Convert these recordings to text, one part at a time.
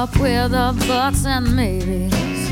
up with the buts and maybes.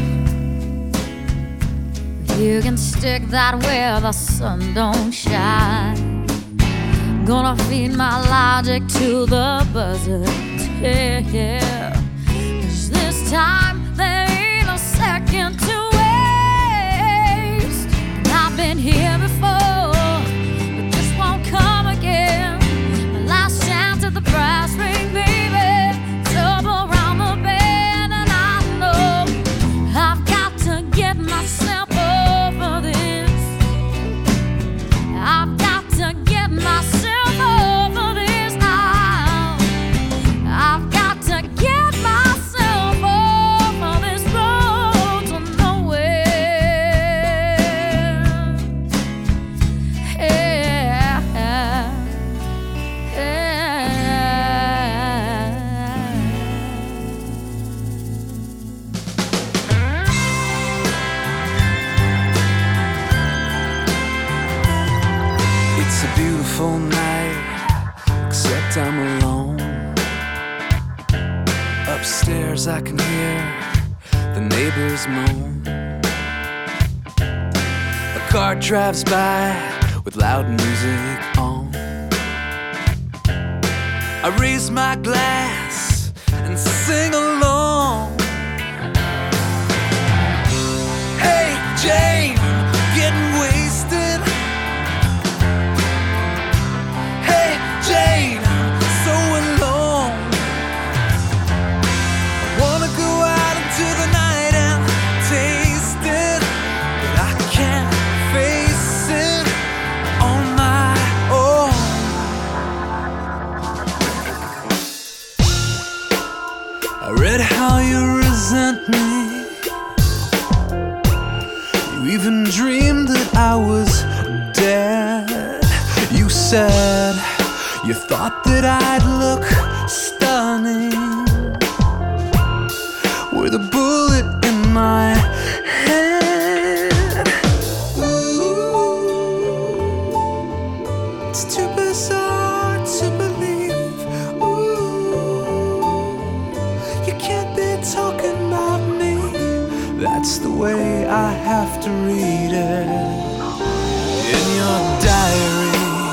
You can stick that where the sun don't shine. Gonna feed my logic to the buzzards, yeah, yeah. 'Cause this time there ain't a second to waste. And I've been here before, but this won't come again. My last chance at the brass ring, baby. Trouble around the bend, and I know I've got to get myself over this. I've got to get myself over this now. I've got to get myself over this road to nowhere. Yeah, yeah. It's a beautiful night, except I'm alone. Upstairs I can hear the neighbors moan. A car drives by with loud music on. I raise my glass and sing along. Hey Jane, getting wasted. Hey Jane, so alone. I wanna go out into the night and taste it, but I can't face it on my own. I read how you resent me. You even dreamed that I was dead. You said you thought that I'd look stunning with a bullet in my head. Ooh, it's too bizarre to believe. Ooh, you can't be talking about me. That's the way I have to read it in your diary.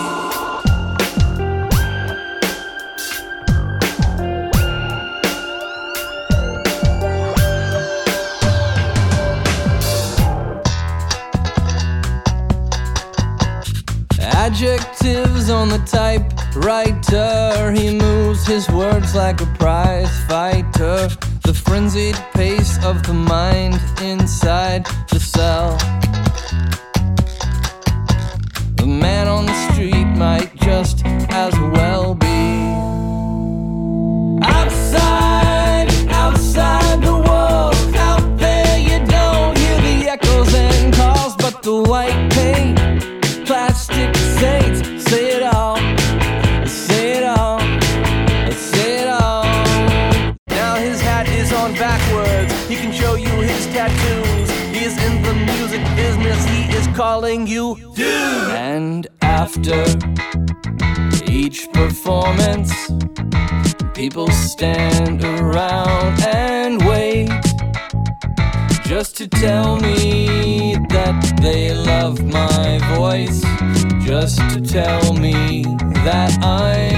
Adjectives on the typewriter. He moves his words like a prize fighter. The frenzied pace of the mind inside the cell. The man on the street might just as well be outside, outside the walls. Out there you don't hear the echoes and calls, but the white paint, plastic saints, say it all, say it all, say it all. Now his hat is on backwards, he can show you his tattoos. He is in the music business, he is calling you dude. And after each performance, people stand around and wait, just to tell me that they love my voice, just to tell me that I'm